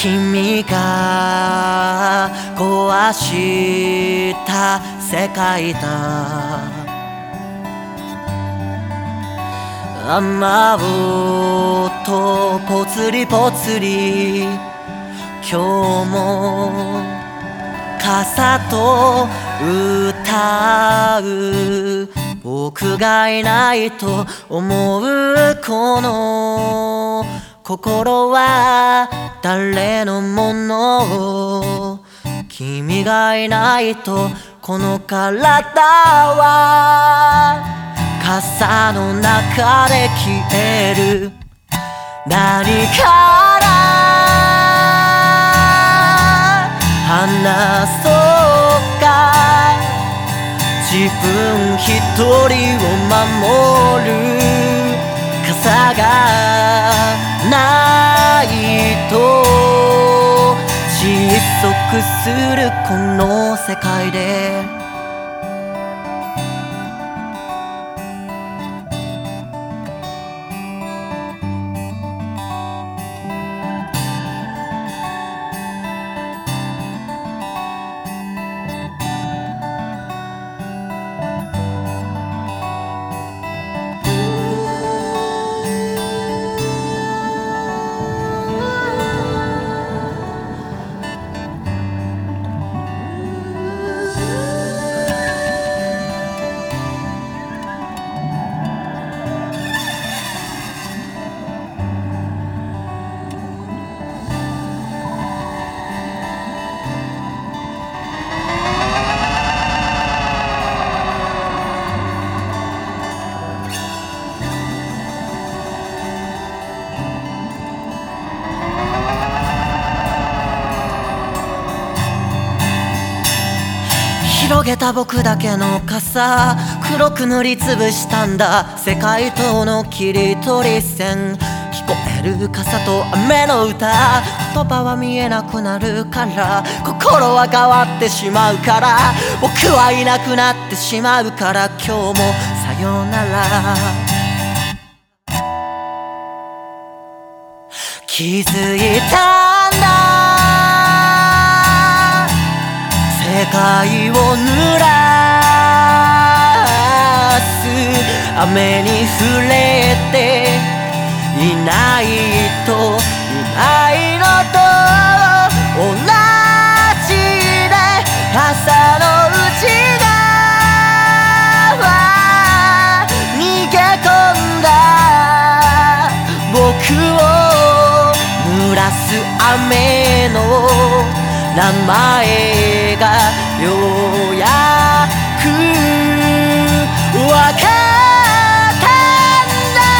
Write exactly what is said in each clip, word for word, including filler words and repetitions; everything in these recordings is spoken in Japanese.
君が壊した世界だ。雨音ぽつりぽつり、今日も傘と歌う。僕がいないと思うこの心は誰のもの。君がいないとこの体は傘の中で消える。何から話そうか。自分一人を守る傘がないと窒息するこの世界で。広げた僕だけの傘、黒く塗りつぶしたんだ。世界との切り取り線、聞こえる傘と雨の歌。言葉は見えなくなるから、心は変わってしまうから、僕はいなくなってしまうから、今日もさよなら。気づいたんだ、世界を濡らす雨に触れていないといないのと同じで、朝のうち側逃げ込んだ僕を濡らす雨の名前がようやくわかったんだ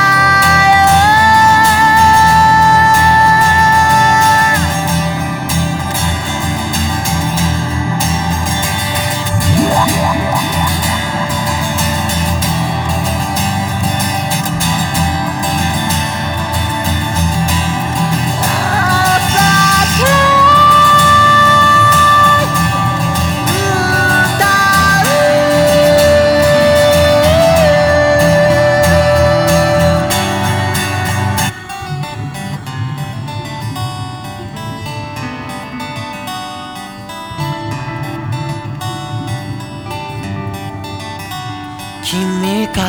君が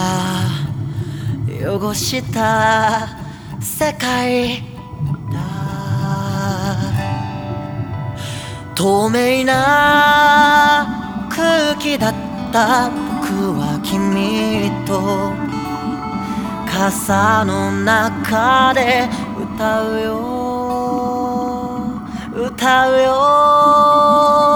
汚した世界だ。透明な空気だった僕は君と傘の中で歌うよ歌うよ。